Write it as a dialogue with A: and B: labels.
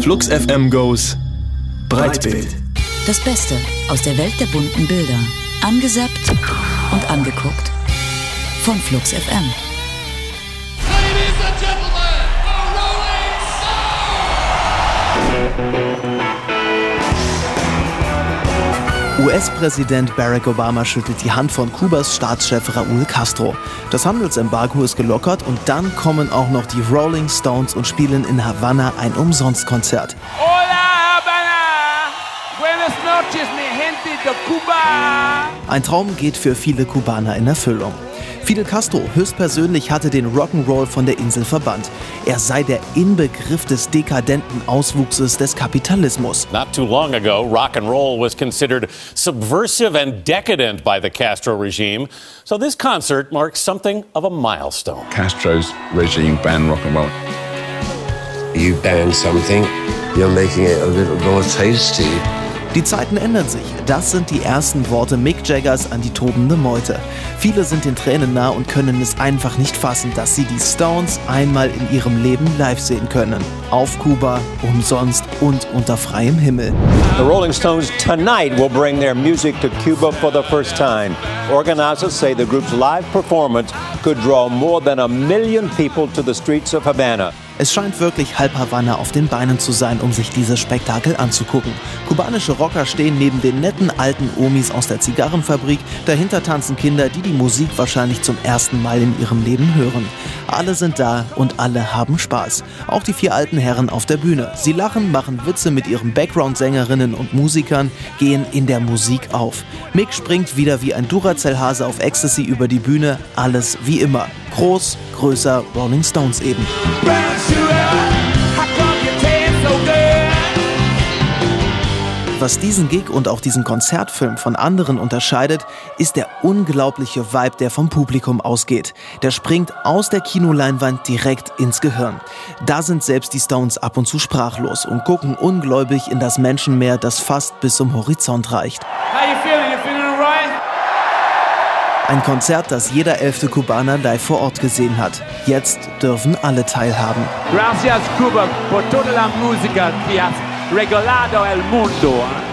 A: Flux FM Goes Breitbild.
B: Das Beste aus der Welt der bunten Bilder. Angesappt und angeguckt. Von Flux FM.
C: Ladies and gentlemen, the Rolling Stones!
D: US-Präsident Barack Obama schüttelt die Hand von Kubas Staatschef Raúl Castro. Das Handelsembargo ist gelockert und dann kommen auch noch die Rolling Stones und spielen in Havanna ein Umsonstkonzert.
E: Hola, Habana. Buenas noches, mi gente de Cuba.
D: Ein Traum geht für viele Kubaner in Erfüllung. Fidel Castro höchstpersönlich hatte den Rock'n'Roll von der Insel verbannt. Er sei der Inbegriff des dekadenten Auswuchses des Kapitalismus.
F: Not too long ago, rock and roll was considered subversive and decadent by the Castro regime. So this concert marks something of a milestone.
G: Castro's regime banned rock and roll.
H: You ban something, you're making it a little more tasty.
D: Die Zeiten ändern sich. Das sind die ersten Worte Mick Jaggers an die tobende Meute. Viele sind den Tränen nah und können es einfach nicht fassen, dass sie die Stones einmal in ihrem Leben live sehen können. Auf Kuba, umsonst und unter freiem Himmel.
I: The Rolling Stones tonight will bring their music to Cuba for the first time. Organizers say the group's live performance could draw more than 1 million people to the streets of Havana.
D: Es scheint wirklich halb Havanna auf den Beinen zu sein, um sich dieses Spektakel anzugucken. Kubanische Rocker stehen neben den netten alten Omis aus der Zigarrenfabrik. Dahinter tanzen Kinder, die die Musik wahrscheinlich zum ersten Mal in ihrem Leben hören. Alle sind da und alle haben Spaß. Auch die 4 alten Herren auf der Bühne. Sie lachen, machen Witze mit ihren Background-Sängerinnen und Musikern, gehen in der Musik auf. Mick springt wieder wie ein Duracell-Hase auf Ecstasy über die Bühne. Alles wie immer. Groß, größer, Rolling Stones eben. Was diesen Gig und auch diesen Konzertfilm von anderen unterscheidet, ist der unglaubliche Vibe, der vom Publikum ausgeht. Der springt aus der Kinoleinwand direkt ins Gehirn. Da sind selbst die Stones ab und zu sprachlos und gucken ungläubig in das Menschenmeer, das fast bis zum Horizont reicht.
E: How you feeling? You feeling all right?
D: Ein Konzert, das jeder 11. Kubaner live vor Ort gesehen hat. Jetzt dürfen alle teilhaben.
E: Gracias, Cuba, por toda la música que has regalado al mundo.